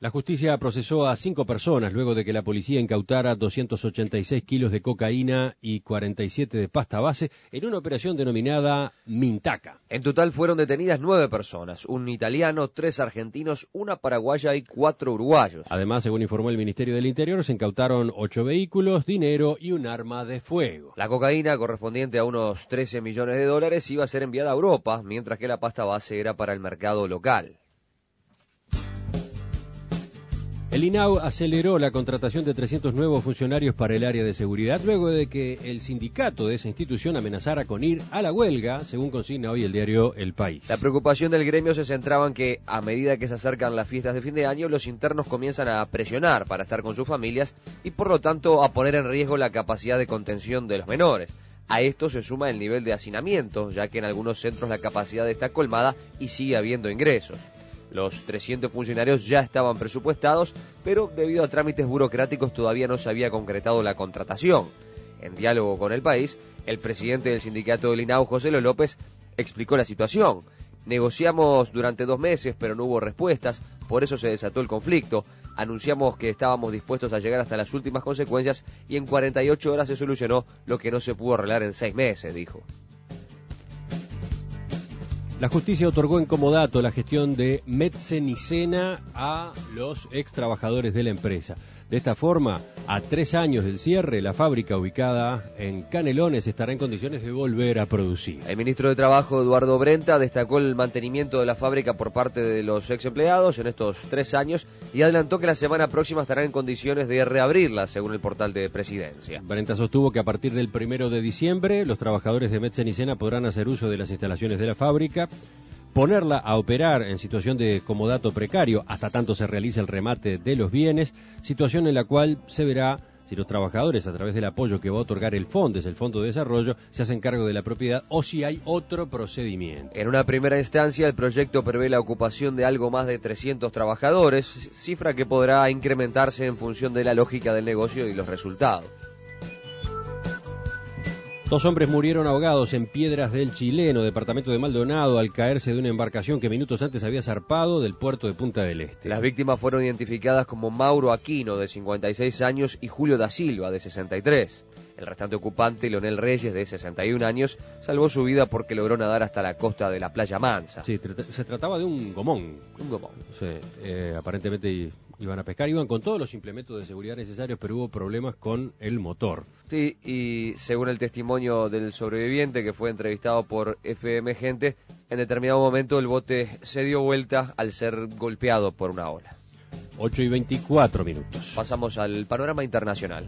La justicia procesó a 5 personas luego de que la policía incautara 286 kilos de cocaína y 47 de pasta base en una operación denominada Mintaca. En total fueron detenidas 9 personas, un italiano, 3 argentinos, una paraguaya y 4 uruguayos. Además, según informó el Ministerio del Interior, se incautaron 8 vehículos, dinero y un arma de fuego. La cocaína, correspondiente a unos 13 millones de dólares, iba a ser enviada a Europa, mientras que la pasta base era para el mercado local. El INAU aceleró la contratación de 300 nuevos funcionarios para el área de seguridad luego de que el sindicato de esa institución amenazara con ir a la huelga, según consigna hoy el diario El País. La preocupación del gremio se centraba en que, a medida que se acercan las fiestas de fin de año, los internos comienzan a presionar para estar con sus familias y, por lo tanto, a poner en riesgo la capacidad de contención de los menores. A esto se suma el nivel de hacinamiento, ya que en algunos centros la capacidad está colmada y sigue habiendo ingresos. Los 300 funcionarios ya estaban presupuestados, pero debido a trámites burocráticos todavía no se había concretado la contratación. En diálogo con El País, el presidente del sindicato del INAU, José López, explicó la situación. Negociamos durante 2 meses, pero no hubo respuestas, por eso se desató el conflicto. Anunciamos que estábamos dispuestos a llegar hasta las últimas consecuencias y en 48 horas se solucionó lo que no se pudo arreglar en 6 meses, dijo. La justicia otorgó en comodato la gestión de Metzenicena a los ex trabajadores de la empresa. De esta forma, a 3 años del cierre, la fábrica ubicada en Canelones estará en condiciones de volver a producir. El ministro de Trabajo, Eduardo Brenta, destacó el mantenimiento de la fábrica por parte de los ex empleados en estos 3 años y adelantó que la semana próxima estarán en condiciones de reabrirla, según el portal de Presidencia. Brenta sostuvo que a partir del 1 de diciembre, los trabajadores de Metzenicena podrán hacer uso de las instalaciones de la fábrica, ponerla a operar en situación de comodato precario hasta tanto se realice el remate de los bienes, situación en la cual se verá si los trabajadores, a través del apoyo que va a otorgar el FONDES, el Fondo de Desarrollo, se hacen cargo de la propiedad o si hay otro procedimiento. En una primera instancia, el proyecto prevé la ocupación de algo más de 300 trabajadores, cifra que podrá incrementarse en función de la lógica del negocio y los resultados. 2 hombres murieron ahogados en Piedras del Chileno, departamento de Maldonado, al caerse de una embarcación que minutos antes había zarpado del puerto de Punta del Este. Las víctimas fueron identificadas como Mauro Aquino, de 56 años, y Julio da Silva, de 63. El restante ocupante, Leonel Reyes, de 61 años, salvó su vida porque logró nadar hasta la costa de la Playa Mansa. Sí, se trataba de un gomón. Un gomón. Sí, aparentemente iban a pescar, iban con todos los implementos de seguridad necesarios, pero hubo problemas con el motor. Sí, y según el testimonio del sobreviviente que fue entrevistado por FM Gente, en determinado momento el bote se dio vuelta al ser golpeado por una ola. 8:24. Pasamos al panorama internacional.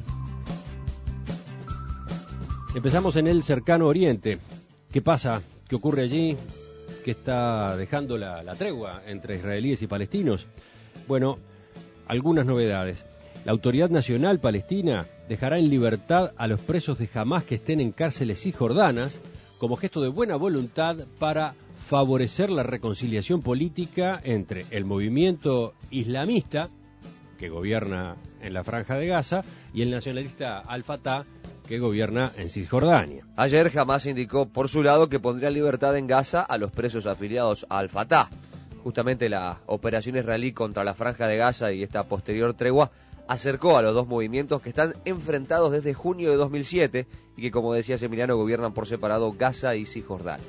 Empezamos en el cercano oriente. ¿Qué pasa? ¿Qué ocurre allí? ¿Qué está dejando la tregua entre israelíes y palestinos? Bueno, algunas novedades. La Autoridad Nacional Palestina dejará en libertad a los presos de Hamás que estén en cárceles cisjordanas como gesto de buena voluntad para favorecer la reconciliación política entre el movimiento islamista que gobierna en la Franja de Gaza y el nacionalista Al-Fatah que gobierna en Cisjordania. Ayer Hamás indicó por su lado que pondría en libertad en Gaza a los presos afiliados a Al-Fatah. Justamente la operación israelí contra la Franja de Gaza y esta posterior tregua acercó a los dos movimientos que están enfrentados desde junio de 2007 y que, como decía Emiliano, gobiernan por separado Gaza y Cisjordania.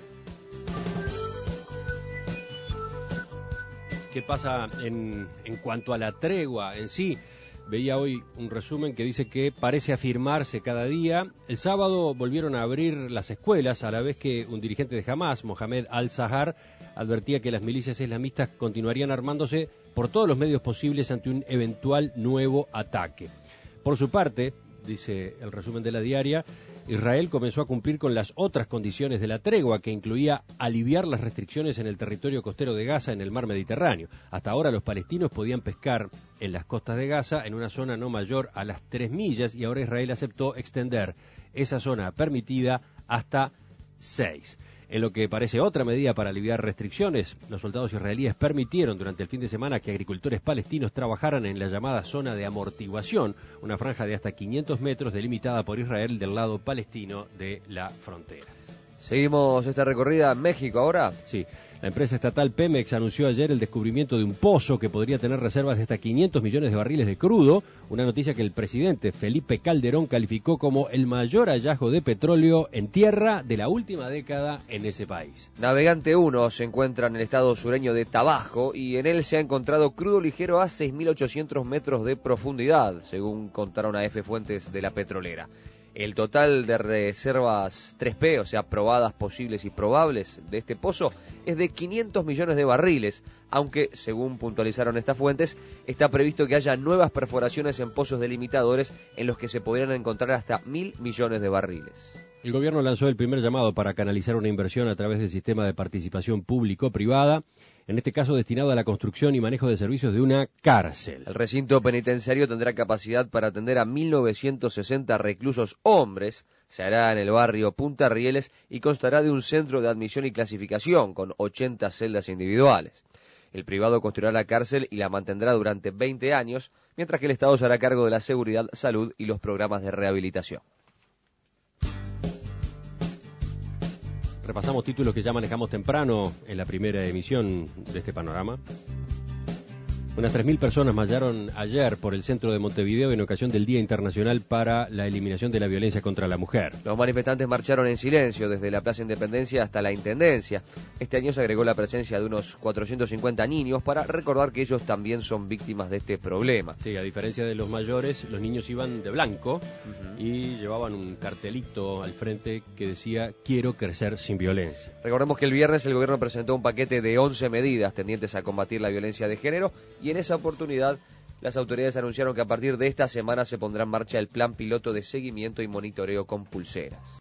¿Qué pasa en cuanto a la tregua en sí? Veía hoy un resumen que dice que parece afirmarse cada día. El sábado volvieron a abrir las escuelas, a la vez que un dirigente de Hamás, Mohamed al-Zahar, advertía que las milicias islamistas continuarían armándose por todos los medios posibles ante un eventual nuevo ataque. Por su parte, dice el resumen de la diaria, Israel comenzó a cumplir con las otras condiciones de la tregua, que incluía aliviar las restricciones en el territorio costero de Gaza en el mar Mediterráneo. Hasta ahora los palestinos podían pescar en las costas de Gaza en una zona no mayor a las 3 millas y ahora Israel aceptó extender esa zona permitida hasta 6. En lo que parece otra medida para aliviar restricciones, los soldados israelíes permitieron durante el fin de semana que agricultores palestinos trabajaran en la llamada zona de amortiguación, una franja de hasta 500 metros delimitada por Israel del lado palestino de la frontera. Seguimos esta recorrida en México ahora. Sí, la empresa estatal Pemex anunció ayer el descubrimiento de un pozo que podría tener reservas de hasta 500 millones de barriles de crudo, una noticia que el presidente Felipe Calderón calificó como el mayor hallazgo de petróleo en tierra de la última década en ese país. Navegante 1 se encuentra en el estado sureño de Tabasco y en él se ha encontrado crudo ligero a 6.800 metros de profundidad, según contaron a F fuentes de la petrolera. El total de reservas 3P, o sea, probadas, posibles y probables de este pozo, es de 500 millones de barriles, aunque, según puntualizaron estas fuentes, está previsto que haya nuevas perforaciones en pozos delimitadores en los que se podrían encontrar hasta 1.000 millones de barriles. El gobierno lanzó el primer llamado para canalizar una inversión a través del sistema de participación público-privada, en este caso destinado a la construcción y manejo de servicios de una cárcel. El recinto penitenciario tendrá capacidad para atender a 1.960 reclusos hombres, se hará en el barrio Punta Rieles y constará de un centro de admisión y clasificación con 80 celdas individuales. El privado construirá la cárcel y la mantendrá durante 20 años, mientras que el Estado se hará cargo de la seguridad, salud y los programas de rehabilitación. Repasamos títulos que ya manejamos temprano en la primera emisión de este panorama. Unas 3.000 personas marcharon ayer por el centro de Montevideo en ocasión del Día Internacional para la Eliminación de la Violencia contra la Mujer. Los manifestantes marcharon en silencio desde la Plaza Independencia hasta la Intendencia. Este año se agregó la presencia de unos 450 niños para recordar que ellos también son víctimas de este problema. Sí, a diferencia de los mayores, los niños iban de blanco y llevaban un cartelito al frente que decía "Quiero crecer sin violencia". Recordemos que el viernes el gobierno presentó un paquete de 11 medidas tendientes a combatir la violencia de género y en esa oportunidad las autoridades anunciaron que a partir de esta semana se pondrá en marcha el plan piloto de seguimiento y monitoreo con pulseras.